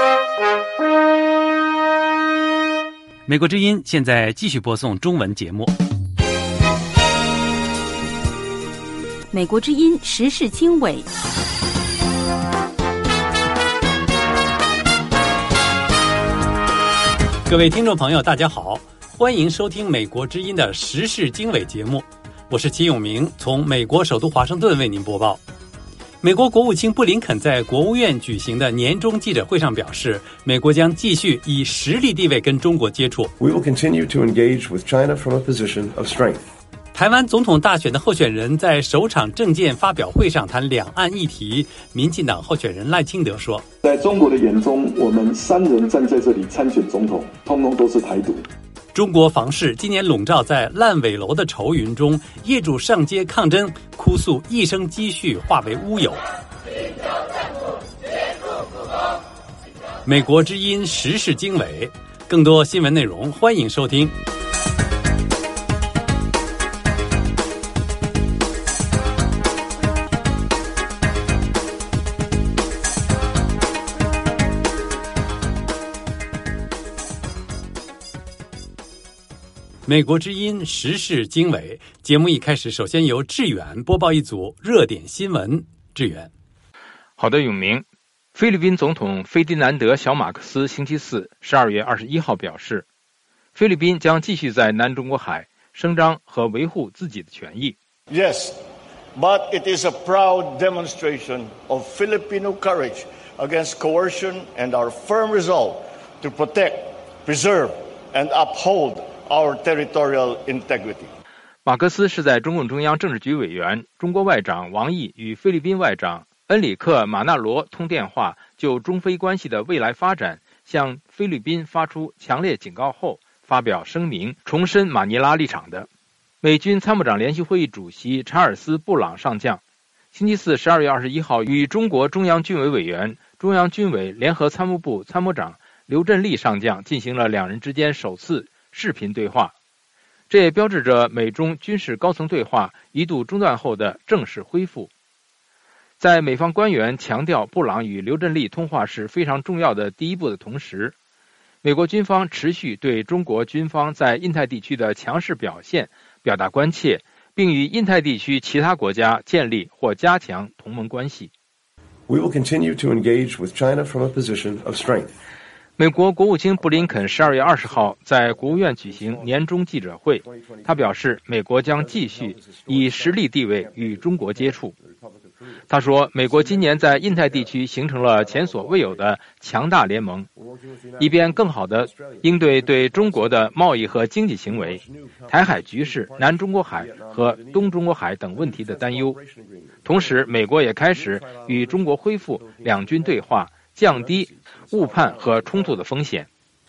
美国之音现在继续播送中文节目。 美国之音时事经纬， 各位听众朋友大家好，欢迎收听美国之音的时事经纬节目，我是齐永明，从美国首都华盛顿为您播报。美国国务卿布林肯在国务院举行的年终记者会上表示，美国将继续以实力地位跟中国接触。 We will continue to engage with China from a position of strength. 台湾总统大选的候选人在首场政见发表会上谈两岸议题，民进党候选人赖清德说， 在中国的眼中，我们3人站在这里参选总统，通通都是台独。 中国房市今年笼罩在烂尾楼的愁云中，业主上街抗争，哭诉一生积蓄化为乌有。美国之音时事经纬，更多新闻内容欢迎收听。美国之音时事经纬节目一开始，首先由志远播报一组热点新闻。志远， 好的，永明。菲律宾总统费迪南德·小马克思星期四12月21号表示，菲律宾将继续在南中国海声张和维护自己的权益。 Yes, but it is a proud demonstration of Filipino courage against coercion and our firm resolve to protect, preserve, and uphold our territorial integrity. 马克思是在中共中央政治局委员、中国外长王毅与菲律宾外长恩里克·马纳罗通电话，就中菲关系的未来发展向菲律宾发出强烈警告后发表声明，重申马尼拉立场的。美军参谋长联席会议主席查尔斯·布朗上将星期四12月21号与中国中央军委委员、中央军委联合参谋部参谋长刘振立上将进行了两人之间首次视频对话，这也标志着美中军事高层对话一度中断后的正式恢复。在美方官员强调布朗与刘振立通话是非常重要的第一步的同时，美国军方持续对中国军方在印太地区的强势表现表达关切，并与印太地区其他国家建立或加强同盟关系。 We will continue to engage with China from a position of strength. 美国国务卿布林肯12月20号在国务院举行年终记者会，他表示美国将继续以实力地位与中国接触。他说，美国今年在印太地区形成了前所未有的强大联盟，以便更好地应对对中国的贸易和经济行为、台海局势、南中国海和东中国海等问题的担忧。同时，美国也开始与中国恢复两军对话，降低误判和冲突的风险。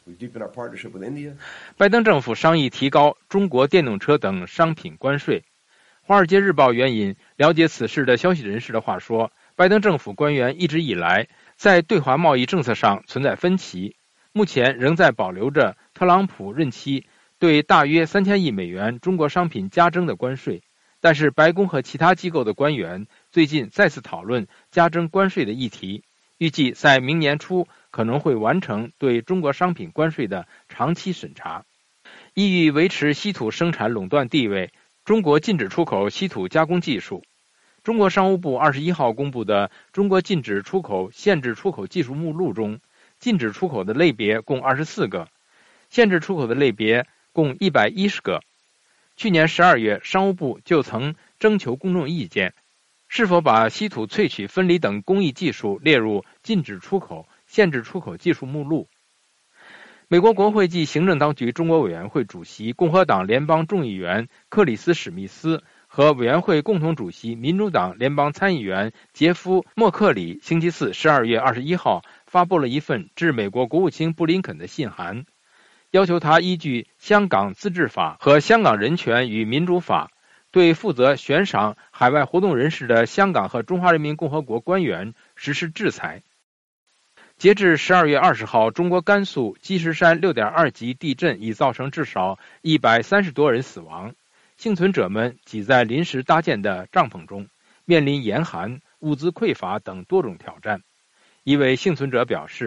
拜登政府商议提高中国电动车等商品关税。华尔街日报援引了解此事的消息人士的话说，拜登政府官员一直以来在对华贸易政策上存在分歧，目前仍在保留着特朗普任期对大约3000亿美元中国商品加征的关税，但是白宫和其他机构的官员最近再次讨论加征关税的议题，预计在明年初可能会完成对中国商品关税的长期审查。意欲维持稀土生产垄断地位，中国禁止出口稀土加工技术。中国商务部21号公布的中国禁止出口限制出口技术目录中，禁止出口的类别共24个，限制出口的类别共110个。去年12月，商务部就曾征求公众意见，是否把稀土萃取、分离等工艺技术列入禁止出口、限制出口技术目录。美国国会暨行政当局中国委员会主席共和党联邦众议员克里斯·史密斯和委员会共同主席民主党联邦参议员杰夫·默克里星期四12月21号发布了一份致美国国务卿布林肯的信函，要求他依据香港自治法和香港人权与民主法，对负责悬赏海外活动人士的香港和中华人民共和国官员实施制裁。截至12月20号，中国甘肃积石山6.2级地震已造成至少130多人死亡，幸存者们挤在临时搭建的帐篷中，面临严寒、物资匮乏等多种挑战。一位幸存者表示，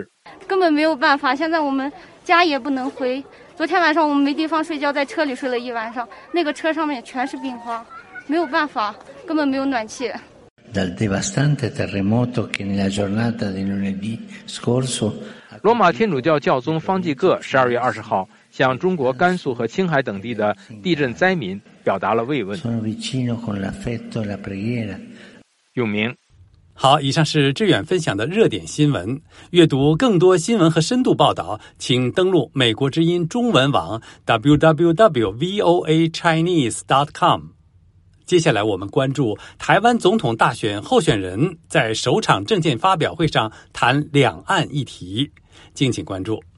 根本没有办法。现在我们家也不能回，昨天晚上我们没地方睡觉，在车里睡了一晚上，那个车上面全是冰花，没有办法，根本没有暖气。 Dal devastante terremoto che nella giornata di lunedì scorso， 罗马天主教教宗方济各12月20号向中国甘肃和青海等地的地震灾民表达了慰问。永明。 好，以上是志远分享的热点新闻。阅读更多新闻和深度报道，请登录美国之音中文网 www.voachinese.com。接下来我们关注台湾总统大选候选人在首场政见发表会上谈两岸议题，敬请关注。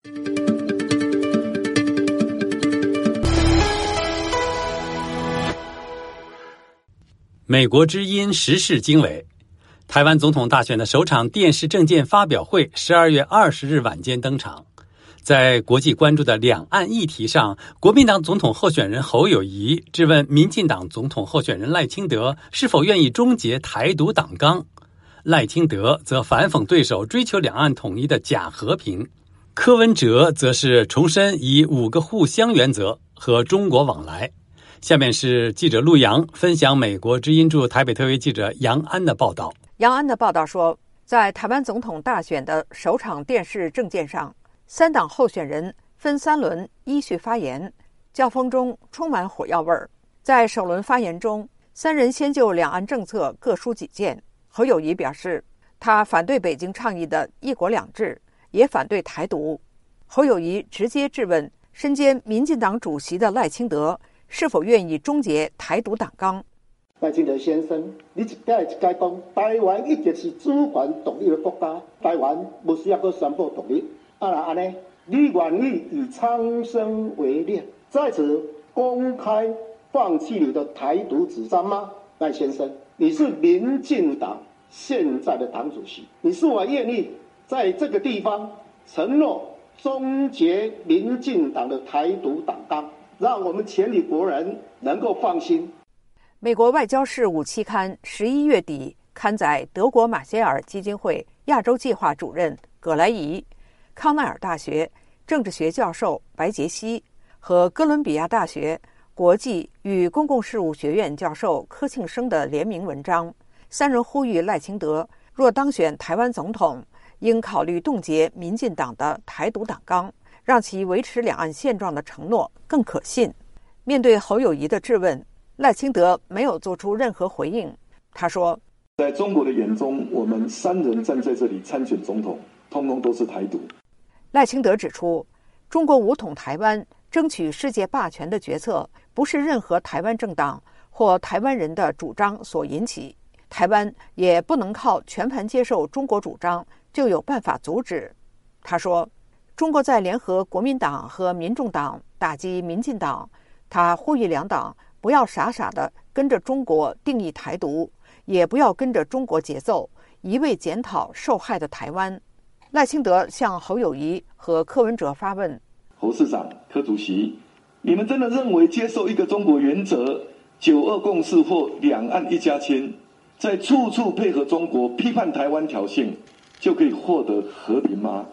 美国之音时事经纬，台湾总统大选的首场电视政见发表会12月20日晚间登场。在国际关注的两岸议题上，国民党总统候选人侯友宜质问民进党总统候选人赖清德是否愿意终结台独党纲，赖清德则反讽对手追求两岸统一的假和平，柯文哲则是重申以5个互相原则和中国往来。下面是记者陆洋分享美国之音驻台北特约记者杨安的报道。 杨安的报道说，在台湾总统大选的首场电视政见上，3党候选人分3轮依序发言，教风中充满火药味儿。在首轮发言中，3人先就两岸政策各抒己见。侯友宜表示，他反对北京倡议的一国两制，也反对台独。侯友宜直接质问身兼民进党主席的赖清德是否愿意终结台独党纲。 赖清德先生，你一解讲，台湾一直是主权独立的国家，台湾不需要去宣布独立。安尼，你愿意以苍生为念，在此公开放弃你的台独主张吗？赖先生，你是民进党现在的党主席，你是否愿意在这个地方承诺终结民进党的台独党纲，让我们全体国人能够放心？ 美国外交事务期刊11月底刊载德国马歇尔基金会亚洲计划主任葛莱仪、康奈尔大学政治学教授白杰西和哥伦比亚大学国际与公共事务学院教授柯庆生的联名文章，3人呼吁赖清德若当选台湾总统，应考虑冻结民进党的台独党纲，让其维持两岸现状的承诺更可信。面对侯友宜的质问，赖清德没有做出任何回应。他说， 在中国的眼中，我们3人站在这里参选总统，通通都是台独。 赖清德指出，中国武统台湾、争取世界霸权的决策不是任何台湾政党或台湾人的主张所引起，台湾也不能靠全盘接受中国主张就有办法阻止。他说，中国在联合国民党和民众党打击民进党，他呼吁两党不要傻傻地跟着中国定义台独，也不要跟着中国节奏，一味检讨受害的台湾。赖清德向侯友宜和柯文哲发问： 侯市长、柯主席，你们真的认为接受一个中国原则、9·2共识或两岸一家亲，在处处配合中国批判台湾挑衅，就可以获得和平吗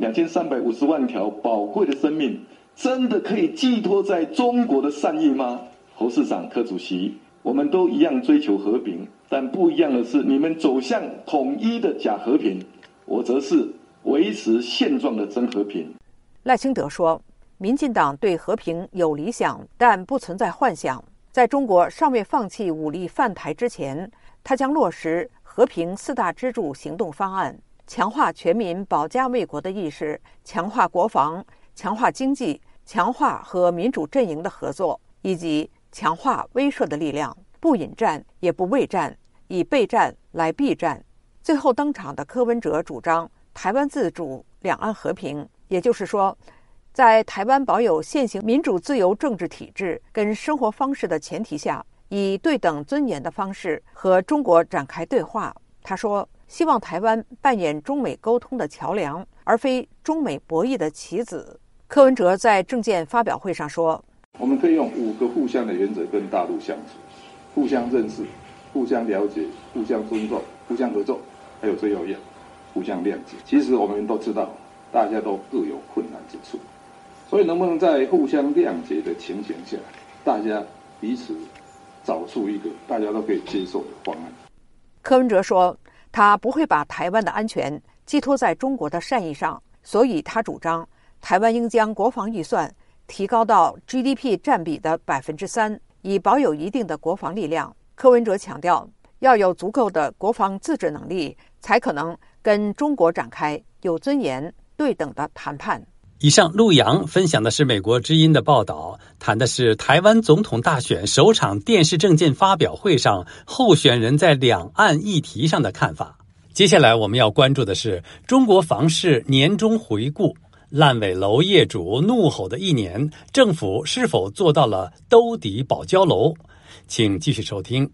？2350万条宝贵的生命，真的可以寄托在中国的善意吗？侯市长、柯主席，我们都一样追求和平，但不一样的是，你们走向统一的假和平，我则是维持现状的真和平。 赖清德说，民进党对和平有理想，但不存在幻想。在中国尚未放弃武力犯台之前，他将落实和平4大支柱行动方案，强化全民保家卫国的意识，强化国防，强化经济，强化和民主阵营的合作，以及强化威慑的力量，不引战也不畏战，以备战来避战。最后登场的柯文哲主张台湾自主、两岸和平，也就是说，在台湾保有现行民主自由政治体制跟生活方式的前提下，以对等尊严的方式和中国展开对话。他说，希望台湾扮演中美沟通的桥梁，而非中美博弈的棋子。柯文哲在政见发表会上说， 我们可以用5个互相的原则跟大陆相处，互相认识、互相了解、互相尊重、互相合作，还有最后一样互相谅解。其实我们都知道， 大家都各有困难之处，所以能不能在互相谅解的情形下，大家彼此找出一个大家都可以接受的方案？ 柯文哲说，他不会把台湾的安全寄托在中国的善意上，所以他主张台湾应将国防预算提高到 GDP 占比的 3%， 以保有一定的国防力量。柯文哲强调，要有足够的国防自治能力，才可能跟中国展开有尊严、对等的谈判。 以上陆洋分享的是美国之音的报道，谈的是台湾总统大选首场电视政见发表会上候选人在两岸议题上的看法。接下来我们要关注的是中国房市年终回顾，烂尾楼业主怒吼的一年，政府是否做到了兜底保交楼？请继续收听。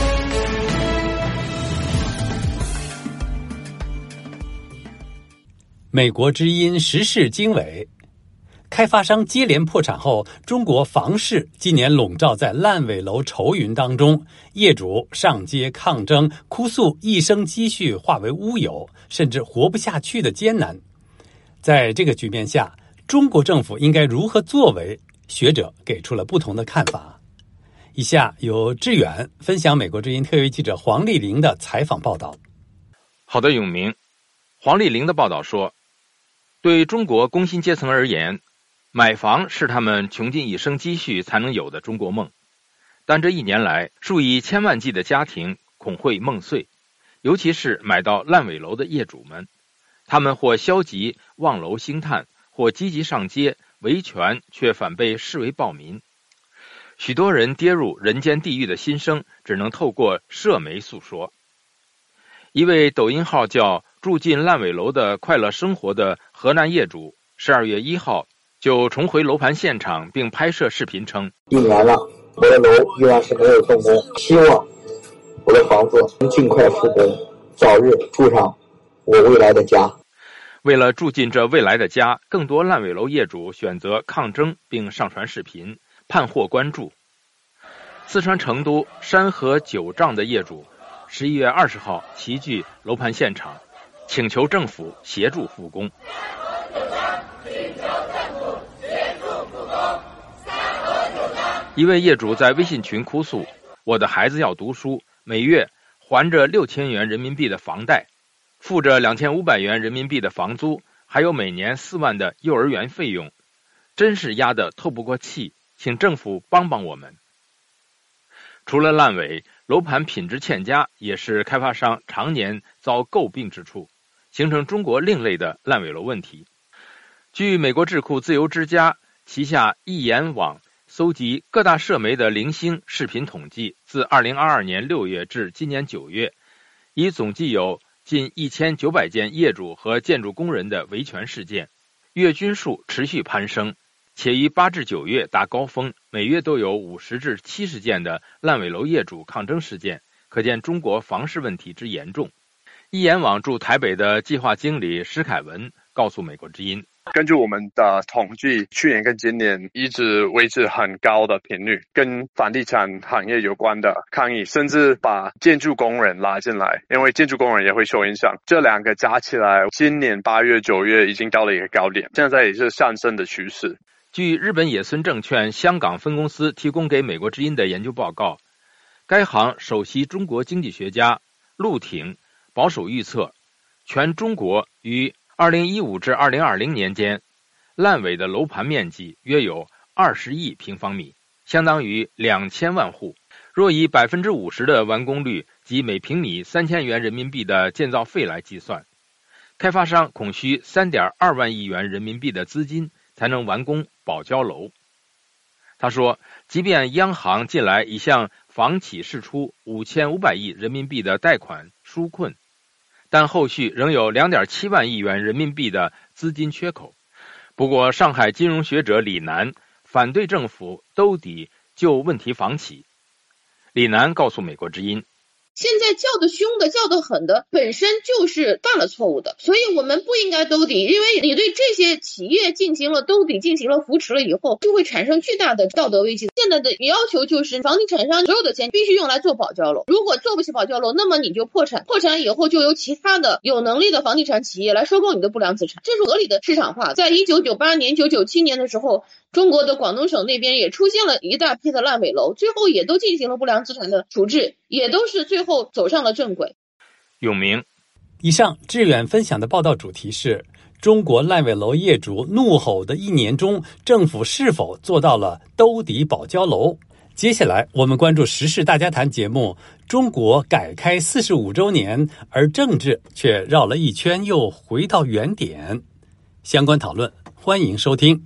美国之音时事经纬，开发商接连破产后，中国房市今年笼罩在烂尾楼愁云当中，业主上街抗争，哭诉一生积蓄化为乌有，甚至活不下去的艰难。在这个局面下，中国政府应该如何作为？学者给出了不同的看法。以下由志远分享美国之音特约记者黄丽玲的采访报道。 好的，永明。黄丽玲的报道说，对中国工薪阶层而言，买房是他们穷尽一生积蓄才能有的中国梦。但这一年来，数以千万计的家庭恐会梦碎，尤其是买到烂尾楼的业主们，他们或消极望楼兴叹，或积极上街维权，却反被视为暴民。许多人跌入人间地狱的心声，只能透过社媒诉说。一位抖音号叫住进烂尾楼的快乐生活的河南业主12月1号就重回楼盘现场，并拍摄视频称， 一年了，我的楼依然是没有动工，希望我的房子能尽快复工，早日住上我未来的家。 为了住进这未来的家，更多烂尾楼业主选择抗争并上传视频，盼获关注。四川成都山河九丈的业主11月20号齐聚楼盘现场，请求政府协助复工。一位业主在微信群哭诉，我的孩子要读书，每月还着6000元人民币的房贷，付着2500元人民币的房租，还有每年4万的幼儿园费用，真是压得透不过气，请政府帮帮我们。除了烂尾，楼盘品质欠佳也是开发商常年遭诟病之处，形成中国另类的烂尾楼问题。据美国智库自由之家旗下易言网搜集各大社媒的零星视频统计，自2022年6月至今年9月，已总计有近1900件业主和建筑工人的维权事件，月均数持续攀升，且于8至9月达高峰，每月都有50至70件的烂尾楼业主抗争事件，可见中国房市问题之严重。易言网驻台北的计划经理施凯文告诉美国之音， 根据我们的统计，去年跟今年一直维持很高的频率，跟房地产行业有关的抗议，甚至把建筑工人拉进来，因为建筑工人也会受影响。这两个加起来，今年8月、9月已经到了一个高点，现在也是上升的趋势。 据日本野村证券香港分公司提供给美国之音的研究报告，该行首席中国经济学家陆挺保守预测，全中国于2015至2020年间，烂尾的楼盘面积约有20亿平方米，相当于2000万户。若以 50% 的完工率及每平米3000元人民币的建造费来计算，开发商恐需 3.2 万亿元人民币的资金才能完工保交楼。他说，即便央行近来已向房企释出5500亿人民币的贷款纾困，但后续仍有 2.7 万亿元人民币的资金缺口。不过，上海金融学者李楠反对政府兜底救问题房企。李楠告诉美国之音， 现在叫得凶的、叫得狠的，本身就是犯了错误的，所以我们不应该兜底，因为你对这些企业进行了兜底、进行了扶持了以后，就会产生巨大的道德危机。现在的要求就是房地产商所有的钱必须用来做保交楼，如果做不起保交楼，那么你就破产，破产以后就由其他的有能力的房地产企业来收购你的不良资产，这是合理的市场化。在1998年、1997年的时候，中国的广东省那边也出现了一大批的烂尾楼，最后也都进行了不良资产的处置，也都是最后走上了正轨。 永明， 以上志远分享的报道主题是中国烂尾楼业主怒吼的1年中，政府是否做到了兜底保交楼？接下来我们关注时事大家谈节目，中国改开45周年，而政治却绕了一圈又回到原点。相关讨论，欢迎收听。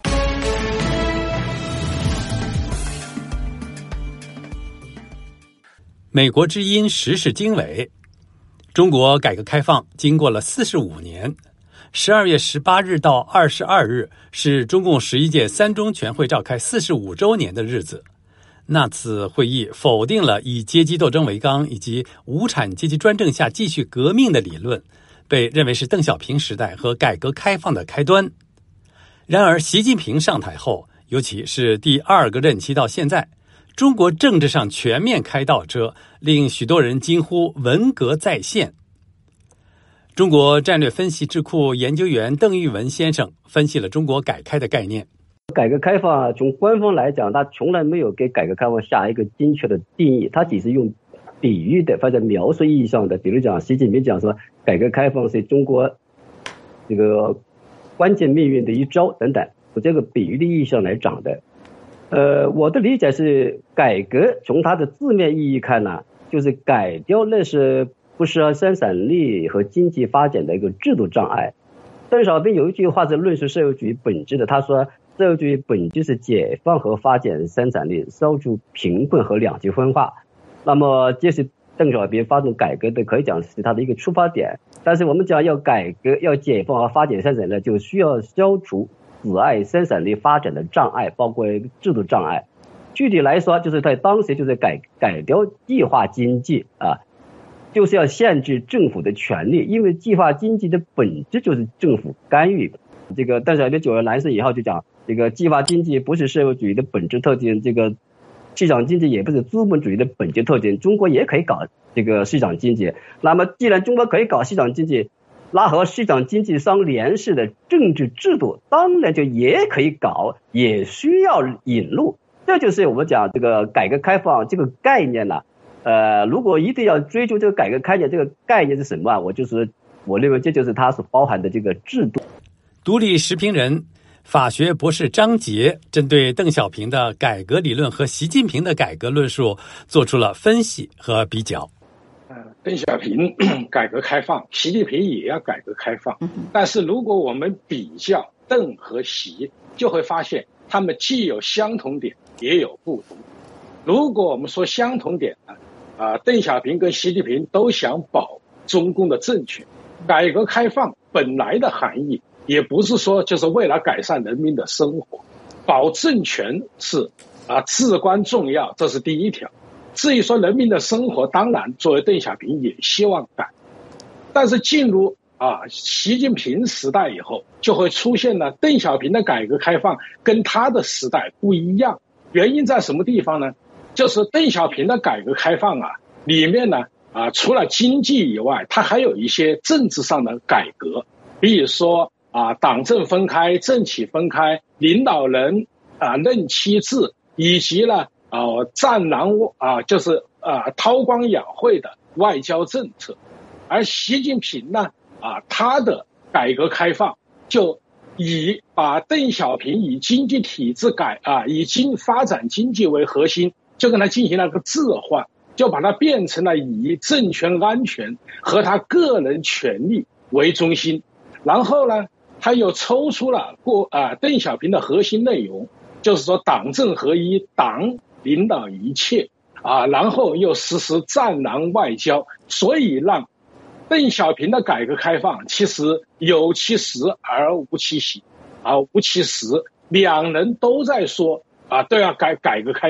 美国之音时事经纬，中国改革开放经过了45年，12月18日到22日是中共11届3中全会召开45周年的日子。那次会议否定了以阶级斗争为纲以及无产阶级专政下继续革命的理论，被认为是邓小平时代和改革开放的开端。然而习近平上台后，尤其是第2个任期到现在，中国政治上全面开倒车，令许多人惊呼文革再现。中国战略分析智库研究员邓玉文先生分析了中国改开的概念。 改革开放从官方来讲，他从来没有给改革开放下一个精确的定义，他只是用比喻的或者描述意义上的，比如讲习近平讲说改革开放是中国这个关键命运的一招等等，从这个比喻的意义上来讲的。我的理解是，改革从它的字面意义看呢，就是改掉那些不适合生产力和经济发展的一个制度障碍。邓小平有一句话是论述社会主义本质的，他说社会主义本质是解放和发展生产力，消除贫困和两极分化。那么这是邓小平发动改革的，可以讲是他的一个出发点。但是我们讲要改革、要解放和发展生产力，就需要消除阻碍生产力发展的障碍，包括制度障碍。具体来说，就是在当时就是改掉计划经济啊，就是要限制政府的权利，因为计划经济的本质就是政府干预。这个邓小平9月来世以后就讲，这个计划经济不是社会主义的本质特点，这个市场经济也不是资本主义的本质特点，中国也可以搞这个市场经济。那么既然中国可以搞市场经济，那和市场经济相联系的政治制度当然就也可以搞，也需要引入。这就是我们讲这个改革开放这个概念呢。如果一定要追求这个改革开放这个概念是什么，我认为这就是它所包含的这个制度。 独立时评人、法学博士张杰针对邓小平的改革理论和习近平的改革论述做出了分析和比较。 邓小平改革开放，习近平也要改革开放，但是如果我们比较邓和习，就会发现他们既有相同点也有不同。如果我们说相同点呢，邓小平跟习近平都想保中共的政权。改革开放本来的含义也不是说就是为了改善人民的生活，保政权是至关重要，这是第一条。至于说人民的生活，当然作为邓小平也希望改，但是进入习近平时代以后，就会出现了邓小平的改革开放跟他的时代不一样。原因在什么地方呢？就是邓小平的改革开放里面呢除了经济以外，它还有一些政治上的改革，比如说党政分开、政企分开、领导人任期制，以及呢战狼就是韬光养晦的外交政策。而习近平呢他的改革开放就把邓小平以经济体制以发展经济为核心，就跟他进行了个置换，就把它变成了以政权安全和他个人权利为中心。然后呢他又抽出了邓小平的核心内容，就是说党政合一，党领导一切然后又实施战狼外交，所以让邓小平的改革开放其实有其实而无其实，两人都在说都要改革开放，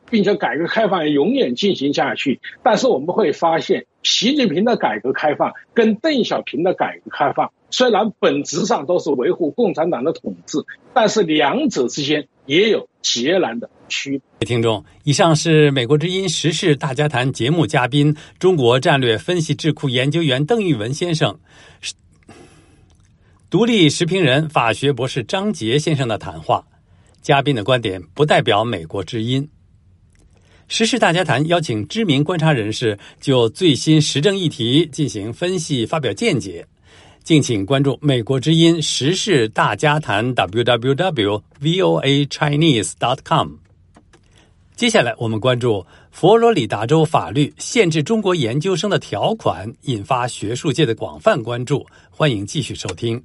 并且改革开放永远进行下去。但是我们会发现，习近平的改革开放跟邓小平的改革开放虽然本质上都是维护共产党的统治，但是两者之间也有截然的区别。 听众，以上是美国之音时事大家谈节目嘉宾、中国战略分析智库研究员邓玉文先生、独立时评人法学博士张杰先生的谈话。嘉宾的观点不代表美国之音。时事大家谈邀请知名观察人士就最新时政议题进行分析发表见解，敬请关注美国之音时事大家谈 www.voachinese.com。 接下来我们关注佛罗里达州法律限制中国研究生的条款引发学术界的广泛关注，欢迎继续收听。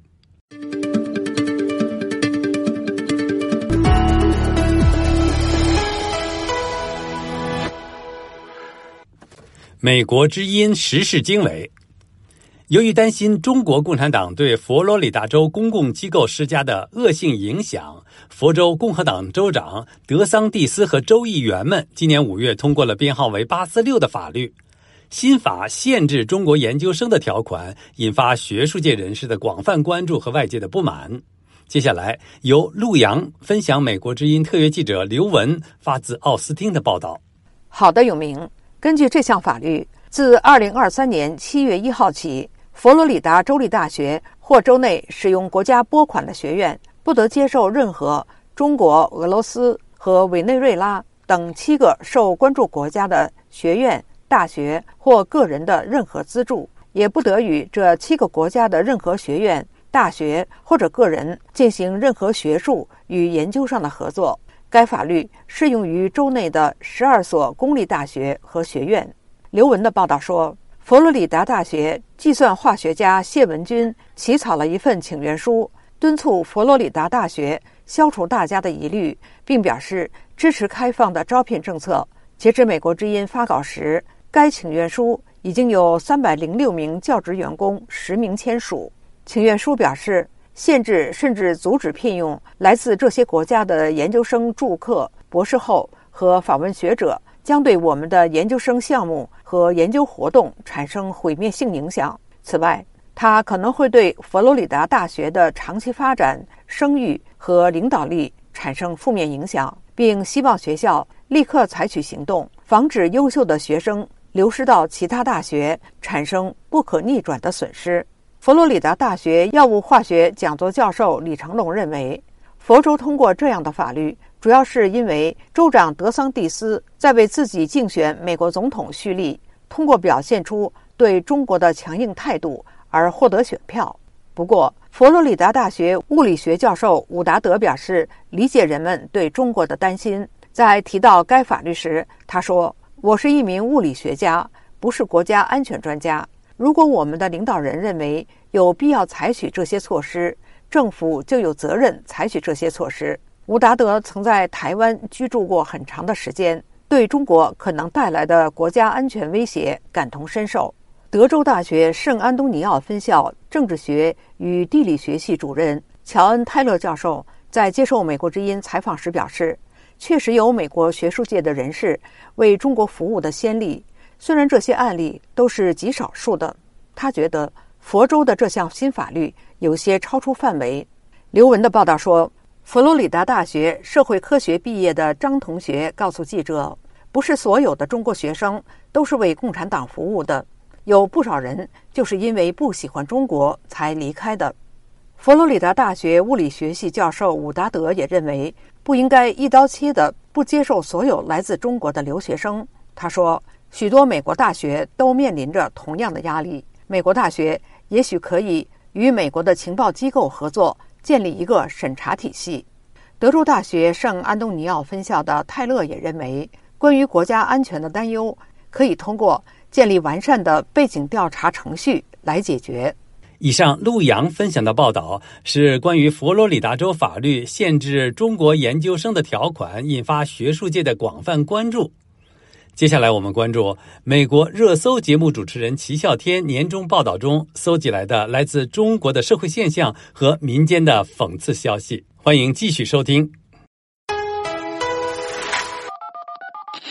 美国之音时事经纬。由于担心中国共产党对佛罗里达州公共机构施加的恶性影响，佛州共和党州长德桑蒂斯和州议员们今年5月通过了编号为846的法律。新法限制中国研究生的条款引发学术界人士的广泛关注和外界的不满。接下来由陆洋分享美国之音特约记者刘文发自奥斯汀的报道。 好的，永明。根据这项法律，自2023年7月1号起，佛罗里达州立大学或州内使用国家拨款的学院不得接受任何中国、俄罗斯和委内瑞拉等7个受关注国家的学院、大学或个人的任何资助，也不得与这7个国家的任何学院、大学或者个人进行任何学术与研究上的合作。该法律适用于州内的12所公立大学和学院。刘文的报道说，佛罗里达大学计算化学家谢文军起草了一份请愿书，敦促佛罗里达大学消除大家的疑虑，并表示支持开放的招聘政策。截至美国之音发稿时，该请愿书已经有306名教职员工实名签署。请愿书表示，限制甚至阻止聘用来自这些国家的研究生助课、博士后和访问学者，将对我们的研究生项目和研究活动产生毁灭性影响。此外，它可能会对佛罗里达大学的长期发展、声誉和领导力产生负面影响，并希望学校立刻采取行动，防止优秀的学生流失到其他大学，产生不可逆转的损失。佛罗里达大学药物化学讲座教授李成龙认为，佛州通过这样的法律，主要是因为州长德桑蒂斯在为自己竞选美国总统蓄力，通过表现出对中国的强硬态度而获得选票。不过，佛罗里达大学物理学教授伍达德表示理解人们对中国的担心。在提到该法律时，他说：“我是一名物理学家，不是国家安全专家。如果我们的领导人认为有必要采取这些措施，政府就有责任采取这些措施。”伍达德曾在台湾居住过很长的时间，对中国可能带来的国家安全威胁感同身受。德州大学圣安东尼奥分校政治学与地理学系主任乔恩·泰勒教授在接受美国之音采访时表示，确实有美国学术界的人士为中国服务的先例，虽然这些案例都是极少数的。他觉得佛州的这项新法律有些超出范围。刘文的报道说，佛罗里达大学社会科学毕业的张同学告诉记者，不是所有的中国学生都是为共产党服务的，有不少人就是因为不喜欢中国才离开的。佛罗里达大学物理学系教授伍达德也认为，不应该一刀切的不接受所有来自中国的留学生。他说，许多美国大学都面临着同样的压力，美国大学也许可以与美国的情报机构合作，建立一个审查体系。德州大学圣安东尼奥分校的泰勒也认为，关于国家安全的担忧可以通过建立完善的背景调查程序来解决。 以上陆洋分享的报道是关于佛罗里达州法律限制中国研究生的条款引发学术界的广泛关注。接下来我们关注美国热搜节目主持人齐啸天年终报道中搜集来的来自中国的社会现象和民间的讽刺消息。欢迎继续收听。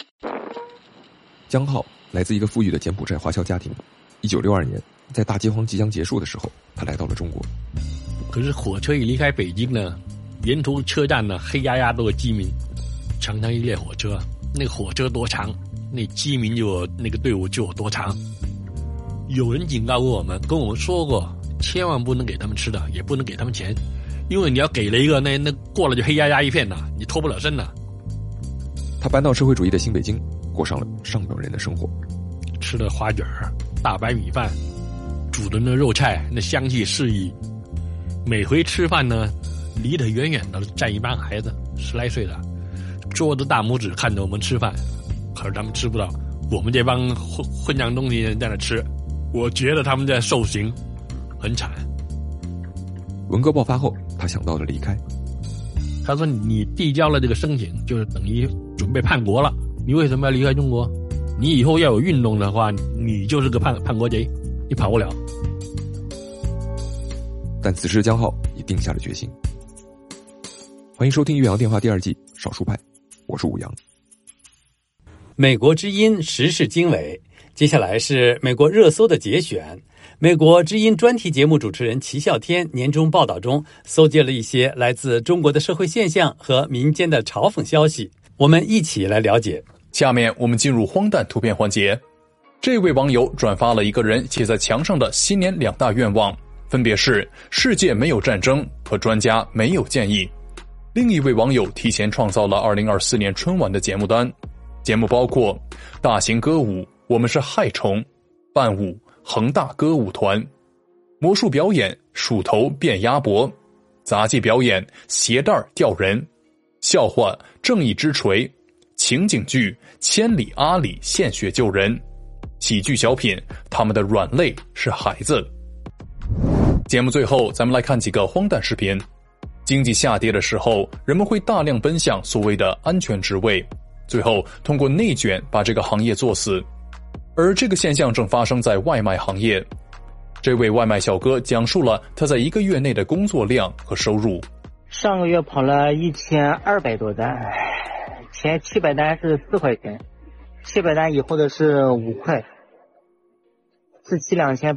江浩来自一个富裕的柬埔寨华侨家庭。1962年，在大饥荒即将结束的时候，他来到了中国。 可是火车一离开北京呢，沿途车站呢黑压压都是饥民，常常一列火车，那个火车多长，那饥民就那个队伍就有多长。有人警告过我们，跟我们说过，千万不能给他们吃的，也不能给他们钱，因为你要给了一个，那过了就黑压压一片呐，你脱不了身呐。 他搬到社会主义的新北京，过上了上等人的生活， 吃的花卷儿、大白米饭，煮的那肉菜，那香气四溢。每回吃饭呢，离得远远的站一帮孩子，10来岁的，捉着大拇指看着我们吃饭，可是他们吃不到，我们这帮混账东西在那吃，我觉得他们在受刑，很惨。 文革爆发后，他想到了离开。 他说：“你递交了这个申请，就是等于准备叛国了。你为什么要离开中国？你以后要有运动的话，你就是个叛国贼，你跑不了。” 但此时江浩已定下了决心。欢迎收听《岳阳电话》第2季少数派，我是武阳。 美国之音时事经纬，接下来是美国热搜的节选。美国之音专题节目主持人齐啸天年终报道中搜集了一些来自中国的社会现象和民间的嘲讽消息，我们一起来了解。 下面我们进入荒诞图片环节。这位网友转发了一个人写在墙上的新年2大愿望，分别是世界没有战争和专家没有建议。另一位网友提前创造了2024年春晚的节目单，节目包括大型歌舞我们是害虫，伴舞恒大歌舞团，魔术表演鼠头变鸭脖，杂技表演鞋带吊人，笑话正义之锤，情景剧千里阿里献血救人，喜剧小品他们的软肋是孩子。节目最后咱们来看几个荒诞视频。经济下跌的时候，人们会大量奔向所谓的安全职位，最后通过内卷把这个行业做死。而这个现象正发生在外卖行业。这位外卖小哥讲述了他在1个月内的工作量和收入。 上个月跑了1200多单，前700单是4块钱，700单以后的是5块，4期2800，5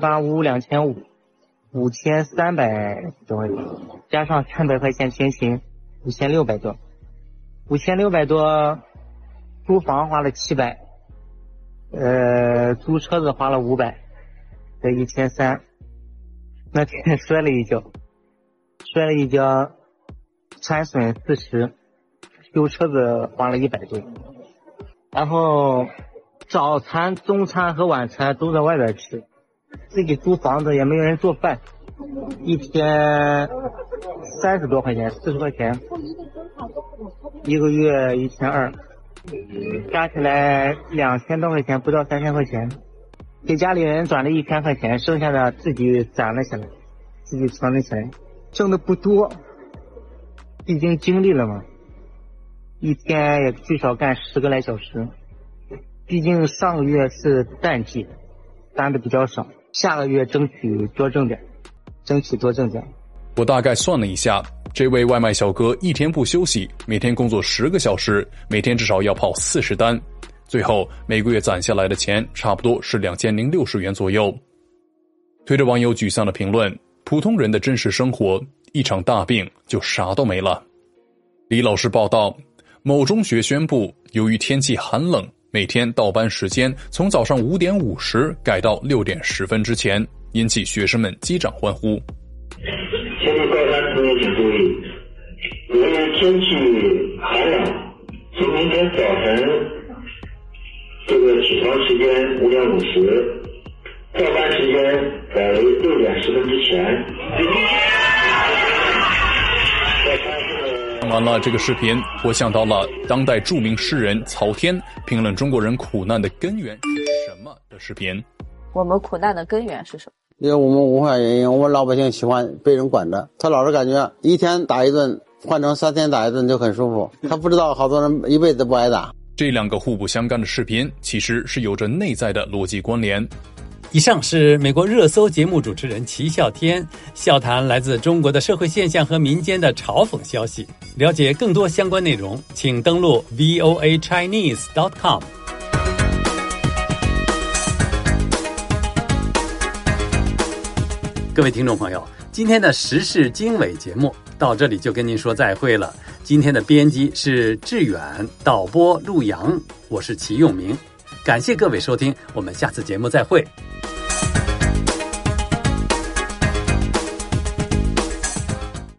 2500。5300多块钱，加上300块钱全勤，5600多，5600多，租房花了700，租车子花了500，这1300，那天摔了一跤，残损40，修车子花了100多，然后早餐、中餐和晚餐都在外边吃。自己租房子也没有人做饭，一天30多块钱，40块钱，1个月1200，加起来2000多块钱，不到3000块钱，给家里人转了1000块钱，剩下的自己攒了起来，自己存了起来，挣的不多，毕竟经历了嘛，一天也最少干10个来小时，毕竟上个月是淡季，干的比较少，下个月争取多挣点。 我大概算了一下，这位外卖小哥一天不休息，每天工作10个小时，每天至少要跑40单，最后每个月攒下来的钱差不多是2060元左右。推着网友沮丧的评论，普通人的真实生活，一场大病就啥都没了。李老师报道，某中学宣布，由于天气寒冷，每天倒班时间从早上5点50改到6点10分之前，引起学生们击掌欢呼。 前面高三同学请注意，由于天气寒冷，从明天早晨这个起床时间5点50，倒班时间改为6点10分之前。 看完了这个视频，我想到了当代著名诗人曹天评论中国人苦难的根源是什么的视频。 我们苦难的根源是什么？ 因为我们文化原因，我们老百姓喜欢被人管着，他老是感觉1天打一顿换成3天打一顿就很舒服，他不知道好多人一辈子不挨打。 这2个互不相干的视频其实是有着内在的逻辑关联。 以上是美国热搜节目主持人齐啸天笑谈来自中国的社会现象和民间的嘲讽消息。了解更多相关内容，请登录 voachinese.com。 各位听众朋友，今天的时事经纬节目到这里就跟您说再会了。今天的编辑是志远，导播陆阳，我是齐永明。感谢各位收听，我们下次节目再会。